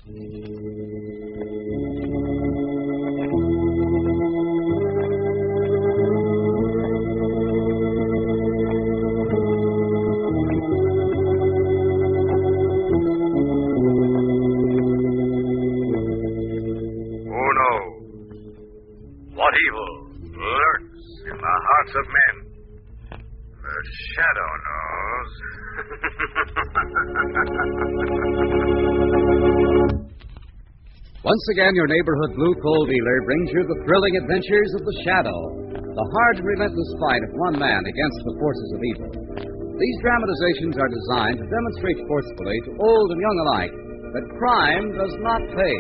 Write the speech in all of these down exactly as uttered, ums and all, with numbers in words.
Of men. The shadow knows. Once again, your neighborhood blue coal dealer brings you the thrilling adventures of the Shadow, the hard and relentless fight of one man against the forces of evil. These dramatizations are designed to demonstrate forcefully to old and young alike that crime does not pay.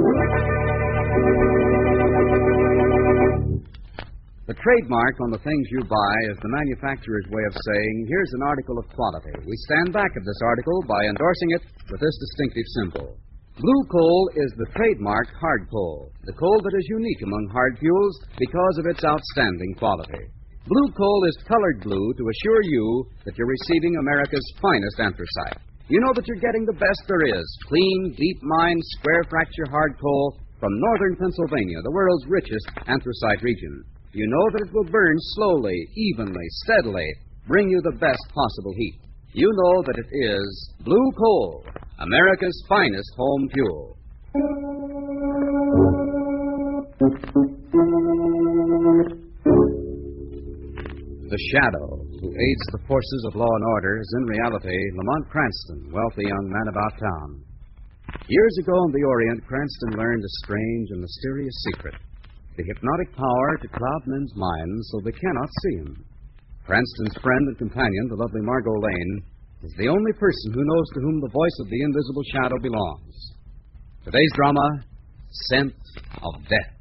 The trademark on the things you buy is the manufacturer's way of saying, here's an article of quality. We stand back of this article by endorsing it with this distinctive symbol. Blue coal is the trademark hard coal, the coal that is unique among hard fuels because of its outstanding quality. Blue coal is colored blue to assure you that you're receiving America's finest anthracite. You know that you're getting the best there is, clean, deep-mine, square-fracture hard coal from northern Pennsylvania, the world's richest anthracite region. You know that it will burn slowly, evenly, steadily, bring you the best possible heat. You know that it is blue coal, America's finest home fuel. The Shadow, who aids the forces of law and order, is in reality Lamont Cranston, wealthy young man about town. Years ago in the Orient, Cranston learned a strange and mysterious secret. The hypnotic power to cloud men's minds so they cannot see him. Cranston's friend and companion, the lovely Margot Lane, is the only person who knows to whom the voice of the invisible shadow belongs. Today's drama, Scent of Death.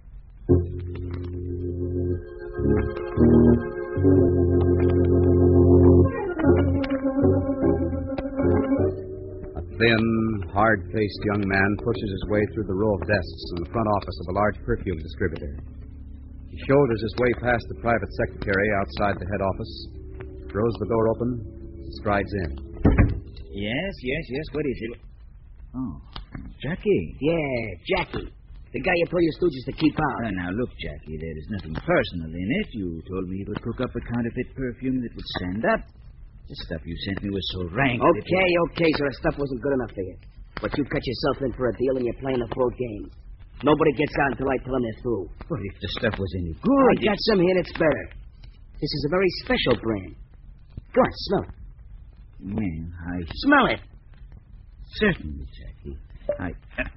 A thin, hard-faced young man pushes his way through the row of desks in the front office of a large perfume distributor. He shoulders his way past the private secretary outside the head office, throws the door open, and strides in. Yes, yes, yes. What is it? Oh, Jackie. Yeah, Jackie. The guy you told your stooges to keep out. Uh, now, look, Jackie, there is nothing personal in it. You told me you would cook up a counterfeit perfume that would stand up. The stuff you sent me was so rank. Okay, it... okay, so the stuff wasn't good enough for you. But you cut yourself in for a deal and you're playing a full game. Nobody gets out until I tell them they're through. But if the stuff was any good... I got some here that's better. This is a very special brand. Go on, smell it. Man, I... Smell it. Certainly, Jackie. I...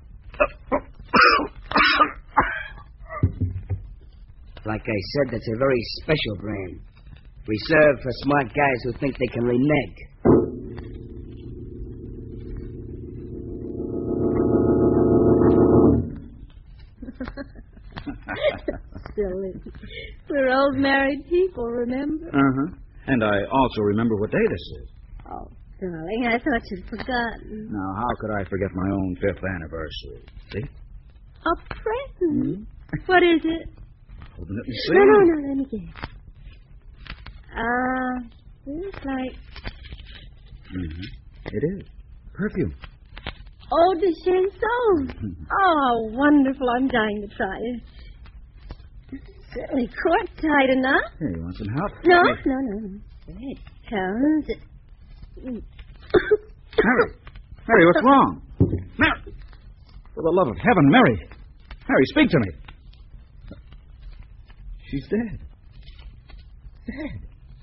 Like I said, that's a very special brand. Reserved for smart guys who think they can renege. Silly. We're old married people, remember? Uh-huh. And I also remember what day this is. Oh, darling, I thought you'd forgotten. Now, how could I forget my own fifth anniversary? See? A present? Mm-hmm. What is it? Well, let me see. No, no, no, let me guess. Uh, looks like... Mm-hmm. It is. Perfume. Eau de Chanson. Oh, wonderful. I'm dying to try it. Certainly quite tight enough. Hey, you want some help? No, no, no, no. It comes... Mary. Mary, what's wrong? Mary. For the love of heaven, Mary. Mary, speak to me. She's dead. Dead.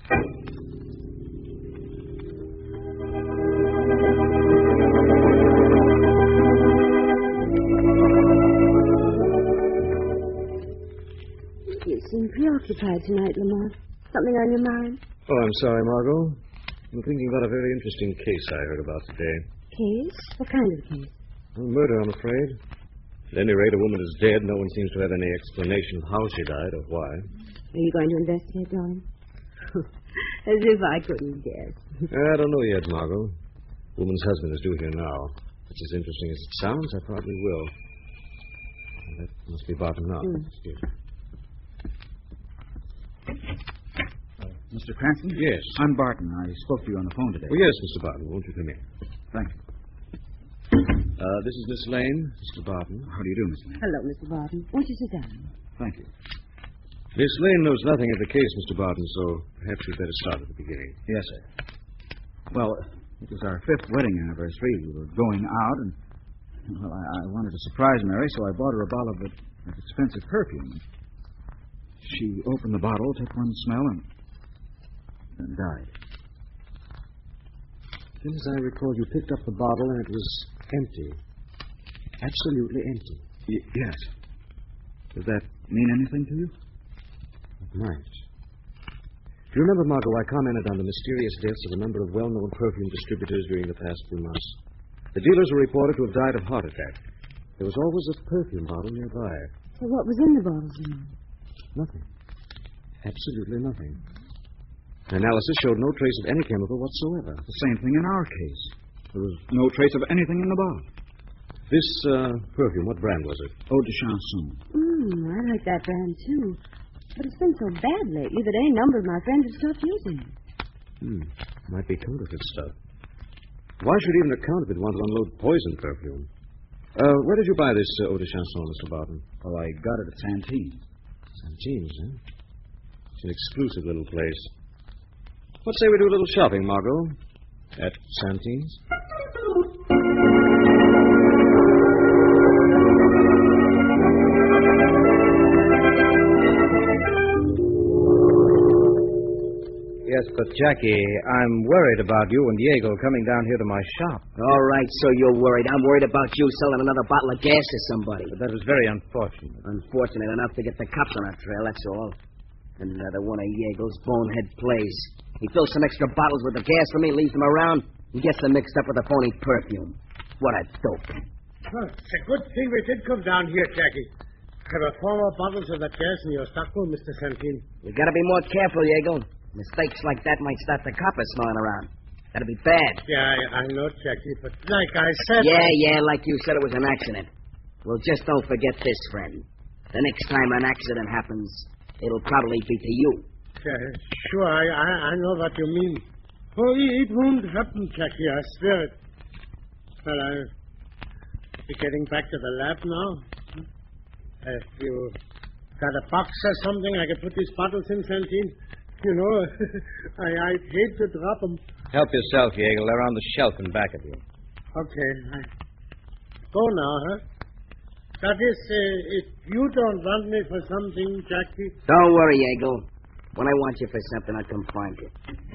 You seem preoccupied tonight, Lamont. Something on your mind? Oh, I'm sorry, Margot. I'm thinking about a very interesting case I heard about today. Case? What kind of case? A murder, I'm afraid. At any rate, a woman is dead. No one seems to have any explanation how she died or why. Are you going to investigate, darling? As if I couldn't guess. I don't know yet, Margot. Woman's husband is due here now. It's as interesting as it sounds. I probably will. That must be Barton now. Mm. Excuse me. Uh, Mister Cranston? Yes. I'm Barton. I spoke to you on the phone today. Oh, yes, Mister Barton. Won't you come in? Thank you. Uh, this is Miss Lane, Mister Barton. How do you do, Miss Lane? Hello, Mister Barton. Won't you sit down? Thank you. Miss Lane knows nothing of the case, Mister Barton, so perhaps you'd better start at the beginning. Yes, sir. Well, it was our fifth wedding anniversary. We were going out, and, well, I, I wanted to surprise Mary, so I bought her a bottle of, of expensive perfume. She opened the bottle, took one smell, and then died. Then, as I recall, you picked up the bottle, and it was empty. Absolutely empty. Y- yes. Does that mean anything to you? It might. Do you remember, Margot, I commented on the mysterious deaths of a number of well-known perfume distributors during the past few months. The dealers were reported to have died of heart attack. There was always a perfume bottle nearby. So what was in the bottles, you know? Nothing. Absolutely nothing. Analysis showed no trace of any chemical whatsoever. The same thing in our case. There was no trace of anything in the bottle. This uh, perfume, what brand was it? Eau de Chanson. Hmm, I like that brand, too. But it's been so bad lately that any number of my friends have stopped using it. Hmm. Might be counterfeit stuff. Why should even a counterfeit want to unload poison perfume? Uh, where did you buy this uh, Eau de Chanson, Mister Barton? Well, I got it at Santine. Santine's, eh? It's an exclusive little place. Let's say we do a little shopping, Margot. At Santine's? Yes, but Jackie, I'm worried about you and Diego coming down here to my shop. All right, so you're worried. I'm worried about you selling another bottle of gas to somebody. But that was very unfortunate. Unfortunate enough to get the cops on our trail, that's all. Another one of Yeagel's bonehead plays. He fills some extra bottles with the gas for me, leaves them around, and gets them mixed up with a phony perfume. What a dope. Well, it's a good thing we did come down here, Jackie. There were four more bottles of that gas in your stockroom, Mister Santine. You gotta be more careful, Yeagle. Mistakes like that might start the coppers smelling around. That'd be bad. Yeah, I, I know, Jackie, but like I said... Yeah, yeah, like you said, it was an accident. Well, just don't forget this, friend. The next time an accident happens, it'll probably be to you. Yeah, sure, I, I, I know what you mean. Oh, it won't happen, Jackie, I swear it. Well, I'll be getting back to the lab now. If you got a box or something, I could put these bottles in, Santine. You know, I, I'd hate to drop them. Help yourself, Yeagle. They're on the shelf in back of you. Okay. I... Go now, huh? That is, uh, if you don't want me for something, Jackie... Don't worry, Yeagle. When I want you for something, I'll come find you.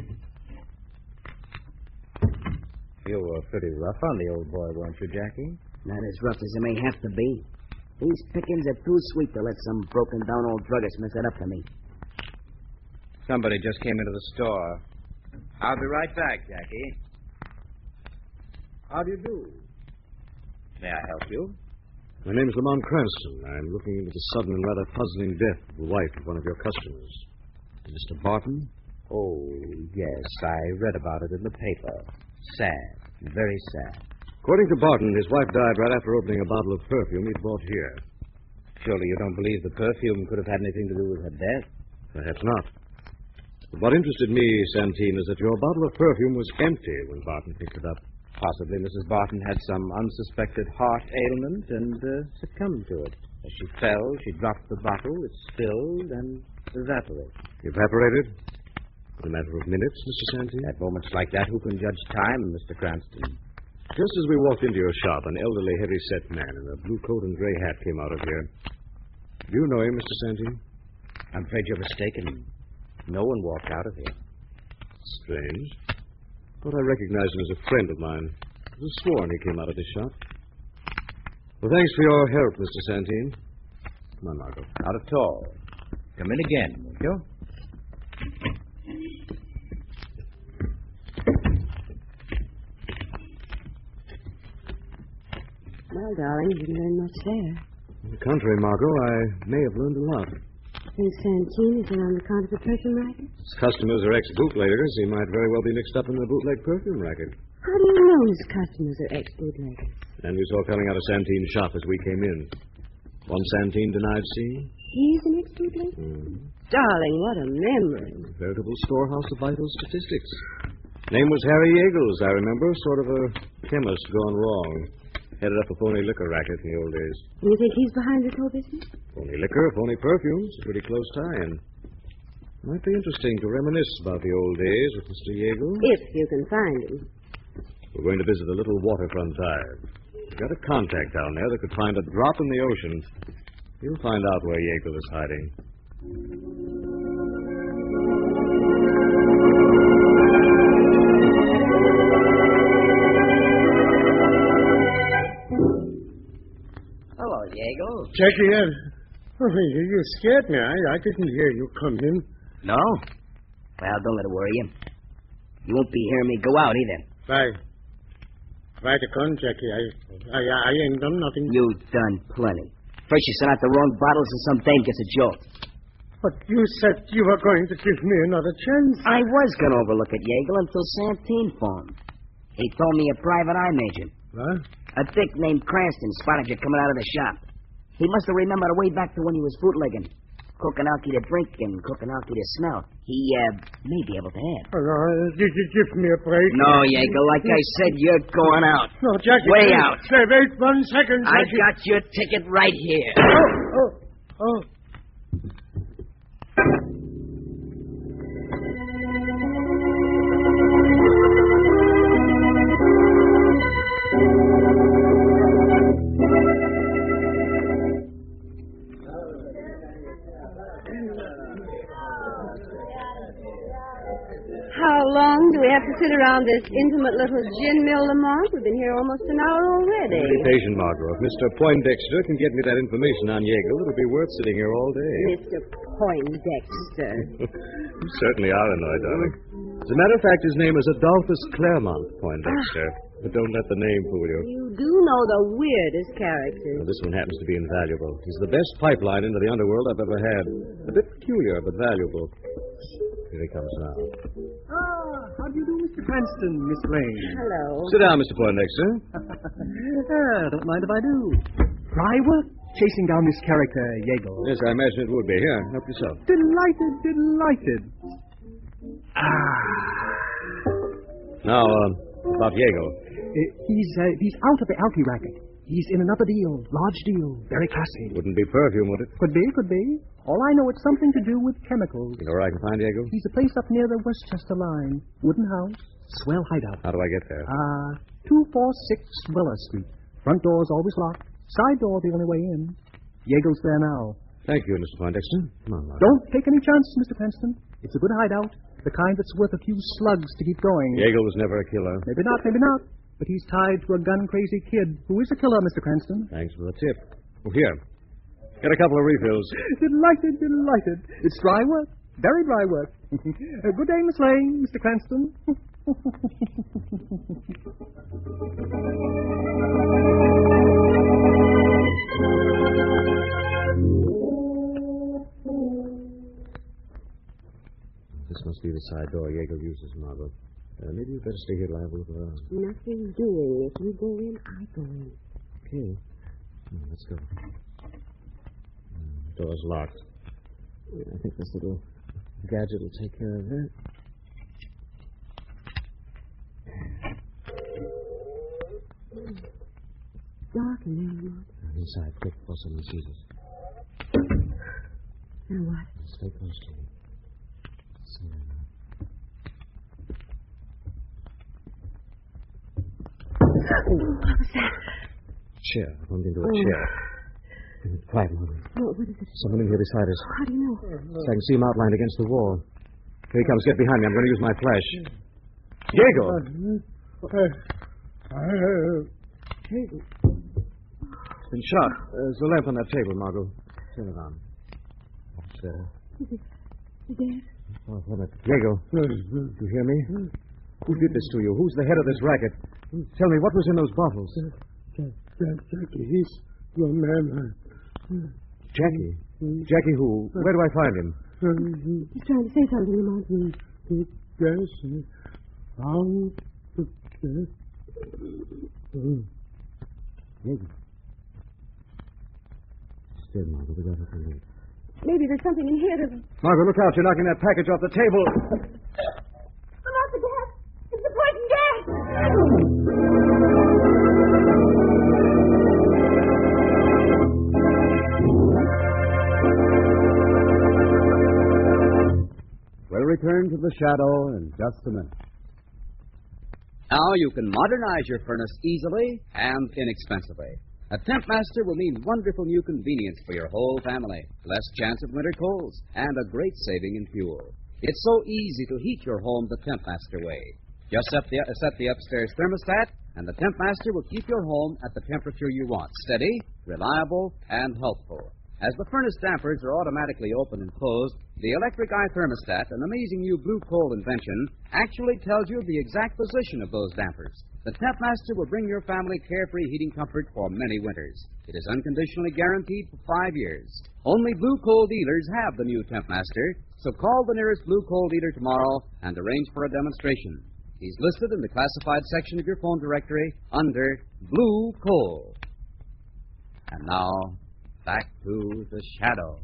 You were pretty rough on the old boy, weren't you, Jackie? Not as rough as it may have to be. These pickings are too sweet to let some broken-down old druggist mess it up for me. Somebody just came into the store. I'll be right back, Jackie. How do you do? May I help you? My name's Lamont Cranston. I'm looking into the sudden and rather puzzling death of the wife of one of your customers. Mister Barton? Oh, yes. I read about it in the paper. Sad. Very sad. According to Barton, his wife died right after opening a bottle of perfume he'd bought here. Surely you don't believe the perfume could have had anything to do with her death? Perhaps not. But what interested me, Santine, is that your bottle of perfume was empty when Barton picked it up. Possibly Missus Barton had some unsuspected heart ailment and uh, succumbed to it. As she fell, she dropped the bottle, it spilled, and evaporated. Evaporated? In a matter of minutes, Mister Santine? At moments like that, who can judge time, Mister Cranston? Just as we walked into your shop, an elderly, heavy-set man in a blue coat and gray hat came out of here. Do you know him, Mister Santine? I'm afraid you're mistaken. No one walked out of here. Strange. Thought I recognized him as a friend of mine. I was sworn he came out of this shop. Well, thanks for your help, Mister Santine. Come on, Margot. Not at all. Come in again, will you? Well, darling, you didn't learn much there. On the contrary, Margot, I may have learned a lot. Think Santine is around the counterfeit perfume racket? His customers are ex-bootleggers. He might very well be mixed up in the bootleg perfume racket. How do you know his customers are ex-bootleggers? And we saw coming out of Santine's shop as we came in. One Santine denied seeing. He's an ex-bootlegger? Mm. Darling, what a memory. A veritable storehouse of vital statistics. Name was Harry Yeagles, I remember. Sort of a chemist gone wrong. Headed up a phony liquor racket in the old days. And you think he's behind this whole business? Phony liquor, phony perfumes. Pretty close tie-in. Might be interesting to reminisce about the old days with Mister Yeagle. If you can find him. We're going to visit a little waterfront dive. We've got a contact down there that could find a drop in the ocean. You'll find out where Yeagle is hiding. Hello, Yeagle. Jackie, uh, oh, you, you scared me. I, I didn't hear you come in. No? Well, don't let it worry you. You won't be hearing me go out either. Why? Why the gun, Jackie? I, I, I ain't done nothing. You've done plenty. First you sent out the wrong bottles and some dame gets a jolt. But you said you were going to give me another chance. I was going to overlook it, Yeagle, until Santine phoned. He told me a private eye major. What? A dick named Cranston spotted you coming out of the shop. He must have remembered way back to when he was bootlegging. Cooking alky to drink and cooking alky to smell. He, uh, may be able to add. Oh, no, did you give me a break? No, Yeagle, like I said, you're going out. No, Jackie. Way wait, out. Say, wait one second, I Jackie. got your ticket right here. Oh, oh, oh. How long do we have to sit around this intimate little gin mill, Lamont? We've been here almost an hour already. Be patient, Margot. If Mister Poindexter can get me that information on Yeagle, it'll be worth sitting here all day. Mister Poindexter. You certainly are annoyed, darling. As a matter of fact, his name is Adolphus Claremont Poindexter. But don't let the name fool you. You do know the weirdest characters. Well, this one happens to be invaluable. He's the best pipeline into the underworld I've ever had. A bit peculiar, but valuable. Here he comes now. Ah, how do you do, Mister Cranston, Miss Lane? Hello. Sit down, Mister Poindexter. ah, don't mind if I do. Dry work chasing down this character, Yeagle. Yes, I imagine it would be. Here, help yourself. Delighted, delighted. Ah. Now, uh, about Yeagle. Uh, he's, uh, he's out of the alky racket. He's in another deal, large deal, very classy. Wouldn't be perfume, would it? Could be, could be. All I know, it's something to do with chemicals. You know where I can find Yeagle? He's a place up near the Westchester line. Wooden house, swell hideout. How do I get there? Ah, uh, two forty-six Weller Street. Front door's always locked. Side door the only way in. Yeagle's there now. Thank you, Mister Poindexter. Come on, Mark. Don't take any chances, Mister Cranston. It's a good hideout. The kind that's worth a few slugs to keep going. Yeagle was never a killer. Maybe not, maybe not. But he's tied to a gun-crazy kid who is a killer, Mister Cranston. Thanks for the tip. Well, here. Get a couple of refills. Delighted, delighted. It's dry work. Very dry work. uh, good day, Miss Lane, Mister Cranston. This must be the side door Yeagle uses, Margot. Uh, maybe you'd better stay here till I have a look around. Nothing doing. If you go in, I go in. Okay. Hmm, let's go. Hmm, door's locked. I think this little gadget will take care of that. Dark in there, Lamont. Inside, quick, before someone sees us. Now what? Stay close to me. See you now. What was that? Chair. I bumped into a Oh. chair. Quiet, Margaret. No, what is it? Someone in here beside us. How do you know? So I can see him outlined against the wall. Here he comes. Get behind me. I'm going to use my flash. Yeagle! Yeagle. It's been shot. There's a lamp on that table, Margot. Turn it on. It's, uh... Is it dead? Oh, hold it. Yeagle. Do you hear me? Who did this to you? Who's the head of this racket? Tell me, what was in those bottles? Jackie, he's your man. Jackie? Jackie who? Where do I find him? He's trying to say something, Lamont. Yes. Out of death. Yeagle. Still, Margot. We got to leave. Maybe there's something in here to... Margot, look out. You're knocking that package off the table. Lamont, the gas! It's the poison gas! return to the shadow in just a minute. Now you can modernize your furnace easily and inexpensively. A Temp Master will mean wonderful new convenience for your whole family, less chance of winter colds, and a great saving in fuel. It's so easy to heat your home the Temp Master way. Just set the, set the upstairs thermostat, and the Temp Master will keep your home at the temperature you want, steady, reliable, and healthful. As the furnace dampers are automatically open and closed, the electric eye thermostat, an amazing new blue coal invention, actually tells you the exact position of those dampers. The Temp Master will bring your family carefree heating comfort for many winters. It is unconditionally guaranteed for five years. Only Blue Coal dealers have the new Temp Master, so call the nearest Blue Coal dealer tomorrow and arrange for a demonstration. He's listed in the classified section of your phone directory under Blue Coal. And now, back to the shadow.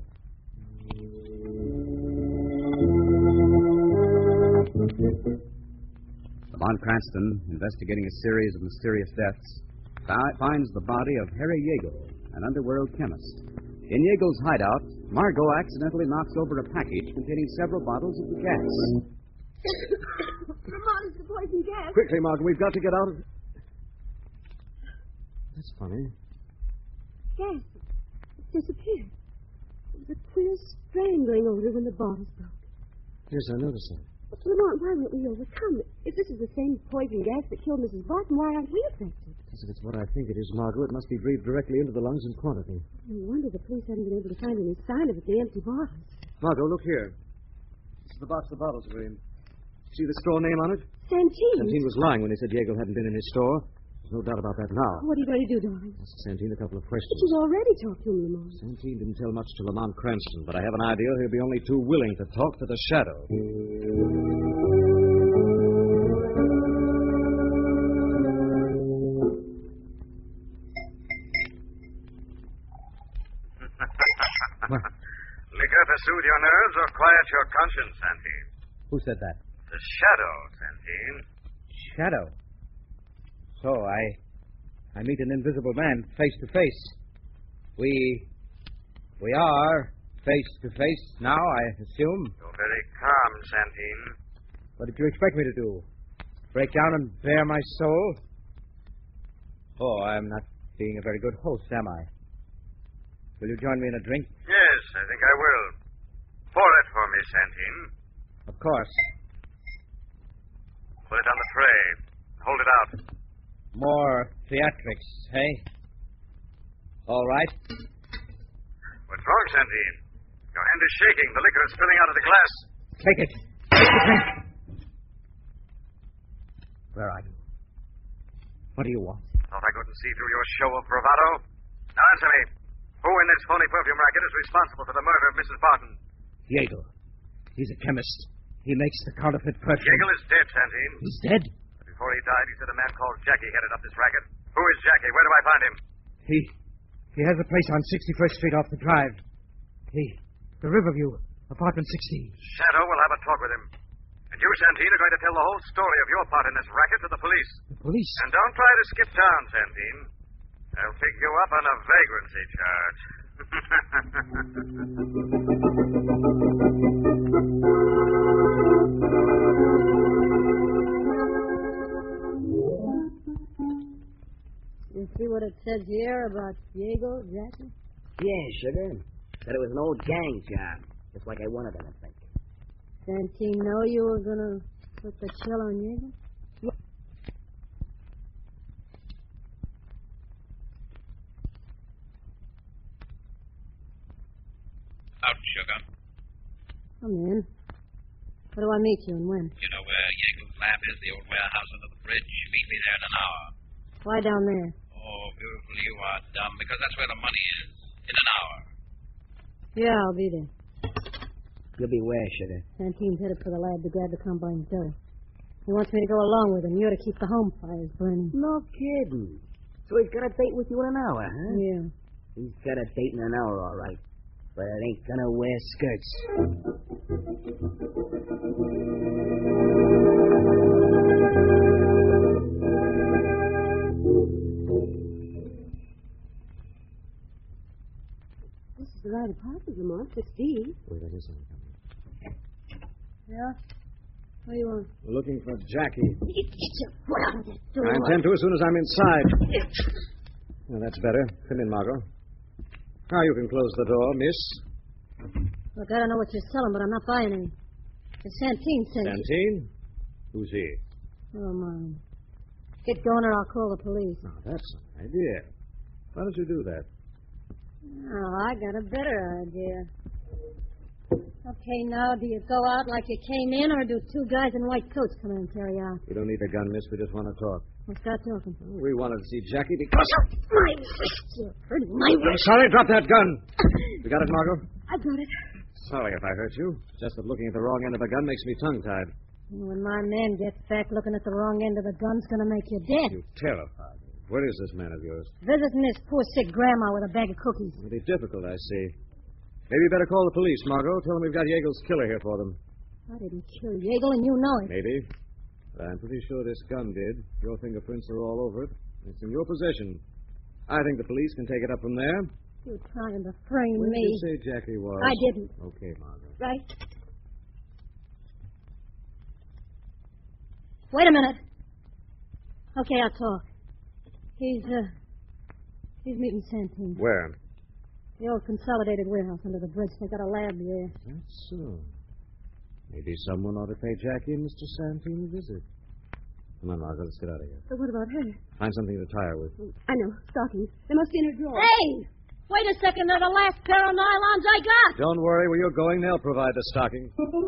Lamont Cranston, investigating a series of mysterious deaths, fi- finds the body of Harry Yeagle, an underworld chemist. In Yeagle's hideout, Margot accidentally knocks over a package containing several bottles of the gas. Lamont, it's the poison gas. Quickly, Margaret, we've got to get out of... That's funny. Gas. It disappeared. There was a queer strangling odor when the bottles broke. Yes, I noticed that. But, Lamont, why weren't we overcome? If this is the same poison gas that killed Missus Barton, why aren't we affected? Because if it's what I think it is, Margot, it must be breathed directly into the lungs in quantity. No wonder the police haven't been able to find any sign of it, the empty bottles. Margot, look here. This is the box of bottles we're in. See the store name on it? Santine. Santine was lying when he said Yeagle hadn't been in his store. There's no doubt about that now. What are you going to do, darling? Ask Santine a couple of questions. But you've already talked to him, Lamont. Santine didn't tell much to Lamont Cranston, but I have an idea he'll be only too willing to talk to the shadow. Liquor to soothe your nerves or quiet your conscience, Santine? Who said that? The shadow, Santine. Shadow. So I I meet an invisible man face to face. We we are face to face now, I assume. You're very calm, Santine. What did you expect me to do? Break down and bare my soul? Oh, I'm not being a very good host, am I? Will you join me in a drink? Yes, I think I will. Pour it for me, Santine. Of course. Put it on the tray. Hold it out. More theatrics, hey? All right. What's wrong, Santine? Your hand is shaking. The liquor is spilling out of the glass. Take it. Take the drink. Where are you? What do you want? Thought I couldn't see through your show of bravado. Now answer me. Who in this phony perfume racket is responsible for the murder of Missus Barton? Yeagle. He's a chemist. He makes the counterfeit perfume. Yeagle is dead, Santine. He's dead? But before he died, he said a man called Jackie headed up this racket. Who is Jackie? Where do I find him? He... He has a place on sixty-first Street off the drive. He... The Riverview. Apartment sixteen. Shadow will have a talk with him. And you, Santine, are going to tell the whole story of your part in this racket to the police. The police? And don't try to skip town, Santine. They'll pick you up on a vagrancy charge. You see what it says here about Diego, Jackie? Yeah, sugar. Said it was an old gang job. Just like I wanted them to think. Santine know you were going to put the chill on Diego? Out, sugar. Come in. Where do I meet you and when? You know where Yeagle's lab is, the old warehouse under the bridge? Meet me there in an hour. Why down there? Oh, beautiful, you are dumb, because that's where the money is. In an hour. Yeah, I'll be there. You'll be where, sugar? Santine's headed for the lab to grab the combine dough. He wants me to go along with him. You're to keep the home fires burning. No kidding. So he's got a date with you in an hour, huh? Yeah. He's got a date in an hour, all right. But it ain't gonna wear skirts. This is the right apartment, Lamont. sixteen. Wait, that is something. Yeah? What do you want? We're looking for Jackie. You get your foot out of that door. I intend to as soon as I'm inside. Well, that's better. Come in, Margot. Now you can close the door, miss. Look, I don't know what you're selling, but I'm not buying any. It's Santine sent you. Santine? Who's he? Oh, mine. Get going or I'll call the police. Now, that's an idea. Why don't you do that? Oh, I got a better idea. Okay, now, do you go out like you came in, or do two guys in white coats come in and carry out? We don't need a gun, miss. We just want to talk. Well, start talking. We wanted to see Jackie because... My wrist, you're hurting my I'm wrist. sorry, drop that gun. You got it, Margot? I got it. Sorry if I hurt you. Just that looking at the wrong end of the gun makes me tongue-tied. When my man gets back, looking at the wrong end of the gun's going to make you dead. You terrified me. Where is this man of yours? Visiting his poor sick grandma with a bag of cookies. It'll be difficult, I see. Maybe you better call the police, Margot. Tell them we've got Yeagle's killer here for them. I didn't kill Yeagle, and you know it. Maybe. But I'm pretty sure this gun did. Your fingerprints are all over it. It's in your possession. I think the police can take it up from there. You're trying to frame Where me. did you say Jackie was? I didn't. Okay, Margot. Right? Wait a minute. Okay, I'll talk. He's, uh, he's meeting Santine. Where? The old consolidated warehouse under the bridge. They got a lab there. That's so. Maybe someone ought to pay Jackie and Mister Santine a visit. Come on, Margot, let's get out of here. But what about her? Find something to tie her with. I know. Stockings. They must be in her drawer. Hey! Wait a second. They're the last pair of nylons I got. Don't worry. Where you're going, they'll provide the stocking.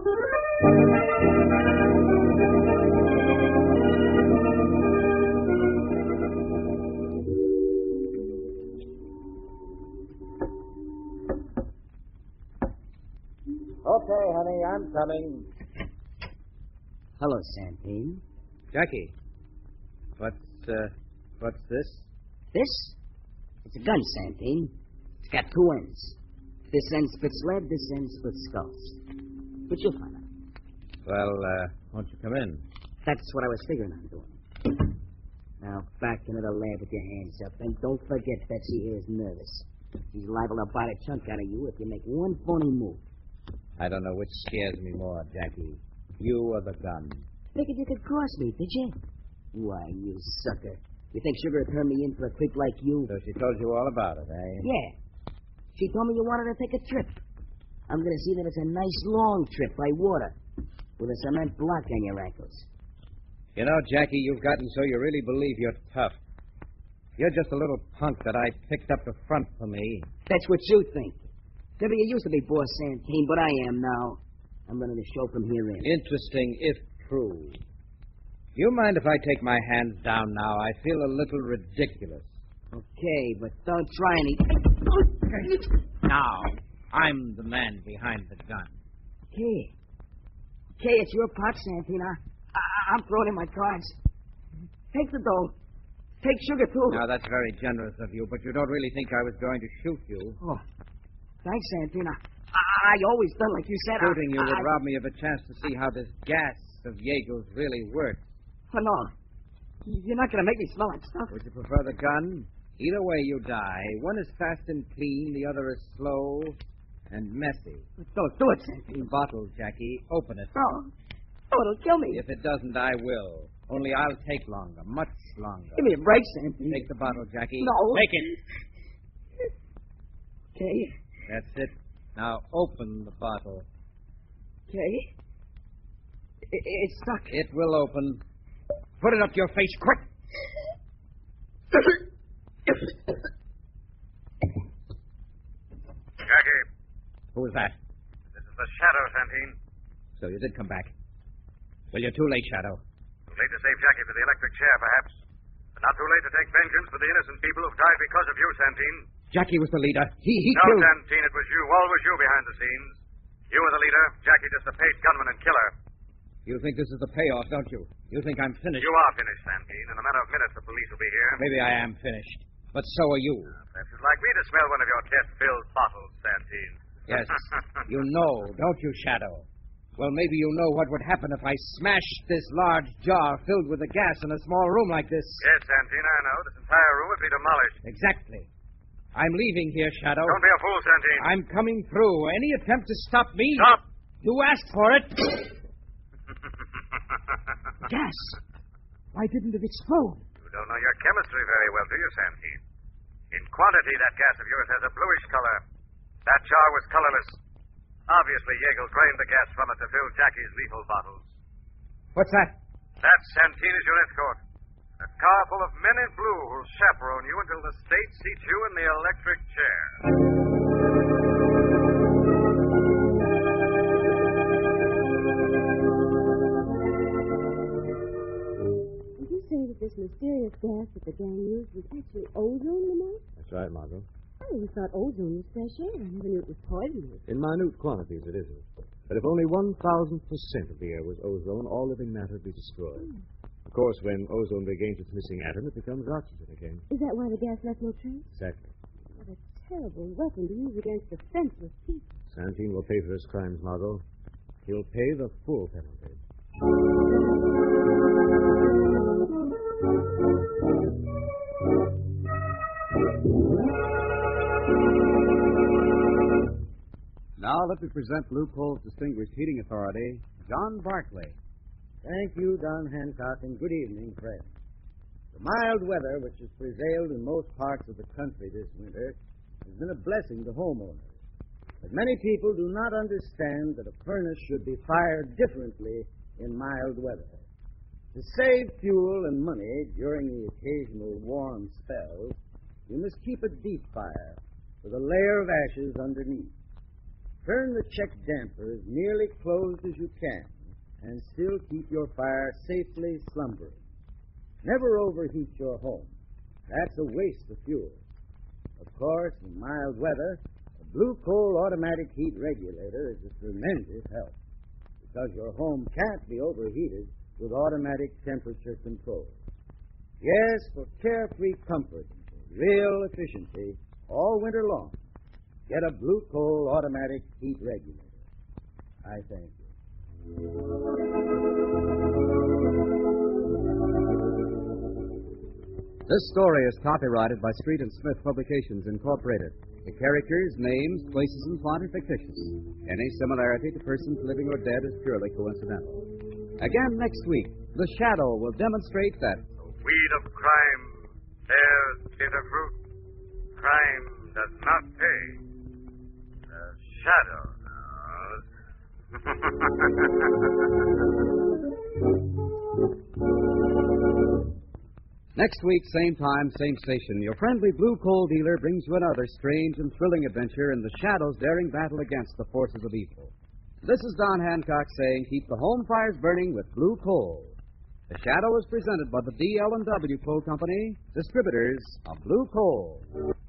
Okay, honey, I'm coming. Hello, Santine. Jackie, what's, uh, what's this? This? It's a gun, Santine. It's got two ends. This end spits lead, this end spits skulls. But you'll find out. Well, uh, won't you come in? That's what I was figuring on doing. Now, back into the lab with your hands up. And don't forget Betsy here is nervous. She's liable to bite a chunk out of you if you make one phony move. I don't know which scares me more, Jackie. You or the gun. Figured you could cross me, did you? Why, you sucker. You think Sugar would turn me in for a creep like you? So she told you all about it, eh? Yeah. She told me you wanted to take a trip. I'm going to see that it's a nice long trip by water with a cement block on your ankles. You know, Jackie, you've gotten so you really believe you're tough. You're just a little punk that I picked up the front for me. That's what you think. Maybe you used to be Boss Santine, but I am now. I'm running the show from here in. Interesting, if true. You mind if I take my hands down now? I feel a little ridiculous. Okay, but don't try any... Now, I'm the man behind the gun. Okay. Okay, it's your pot, Santine. I, I, I'm throwing in my cards. Take the dough. Take Sugar, too. Now, that's very generous of you, but you don't really think I was going to shoot you. Oh, thanks, Santine. I, I always done like you said. Shooting I, you would I, rob me of a chance to see how this gas of Yeagle's really works. Oh, no. You're not going to make me smell that stuff. Would you prefer the gun? Either way, you die. One is fast and clean. The other is slow and messy. Don't do it, Santine. The bottle, Jackie. Open it. Oh. Oh, it'll kill me. If it doesn't, I will. Only I'll take longer. Much longer. Give me a break, Santine. Take the bottle, Jackie. No. Take it. Okay. That's it. Now open the bottle. Okay. It, it's stuck. It will open. Put it up your face, quick. Jackie, Who is that? this is the Shadow, Santine. So you did come back. Well, you're too late, Shadow. Too late to save Jackie for the electric chair, perhaps. But not too late to take vengeance for the innocent people who've died because of you, Santine. Jackie was the leader. He he no, killed... Santine, it was you. Always you behind the scenes. You were the leader. Jackie just a paid gunman and killer. You think this is the payoff, don't you? You think I'm finished. You are finished, Santine. In a matter of minutes, the police will be here. Maybe I am finished. But so are you. Perhaps you'd like me to smell one of your cat-filled bottles, Santine. Yes. You know, don't you, Shadow? Well, maybe you know what would happen if I smashed this large jar filled with the gas in a small room like this. Yes, Santine, I know. This entire room would be demolished. Exactly. I'm leaving here, Shadow. Don't be a fool, Santine. I'm coming through. Any attempt to stop me... Stop! You asked for it. Gas! Why didn't it explode? You don't know your chemistry very well, do you, Santine? In quantity, that gas of yours has a bluish color. That jar was colorless. Obviously, Yeagle drained the gas from it to fill Jackie's lethal bottles. What's that? That's Santine as your escort. A car full of men in blue who'll chaperone you until the state seats you in the electric chair. Did you say that this mysterious gas that the gang used was actually ozone, Lamont? That's right, Margot. I always thought ozone was fresh air. I never knew it was poisonous. In minute quantities, it isn't. But if only one thousandth percent of the air was ozone, all living matter would be destroyed. Hmm. Of course, when ozone regains its missing atom, it becomes oxygen again. Is that why the gas left no trace? Exactly. What a terrible weapon to use against defenseless people. Santine will pay for his crimes, Margot. He'll pay the full penalty. Now let me present Blue Coal's distinguished heating authority, John Barclay. Thank you, Don Hancock, and good evening, friends. The mild weather which has prevailed in most parts of the country this winter has been a blessing to homeowners. But many people do not understand that a furnace should be fired differently in mild weather. To save fuel and money during the occasional warm spells, you must keep a deep fire with a layer of ashes underneath. Turn the check damper as nearly closed as you can and still keep your fire safely slumbering. Never overheat your home. That's a waste of fuel. Of course, in mild weather, a Blue Coal automatic heat regulator is a tremendous help because your home can't be overheated with automatic temperature control. Yes, for carefree comfort and for real efficiency all winter long, get a Blue Coal automatic heat regulator. I thank you. This story is copyrighted by Street and Smith Publications, Incorporated. The characters, names, places, and plot are fictitious. Any similarity to persons living or dead is purely coincidental. Again next week, The Shadow will demonstrate that Weed of crime bears bitter fruit. Crime does not pay. The shadow knows. Next week, same time, same station, your friendly Blue Coal dealer brings you another strange and thrilling adventure in the Shadow's daring battle against the forces of evil. This is Don Hancock saying keep the home fires burning with Blue Coal. The Shadow is presented by the D L and W Coal Company, distributors of Blue Coal.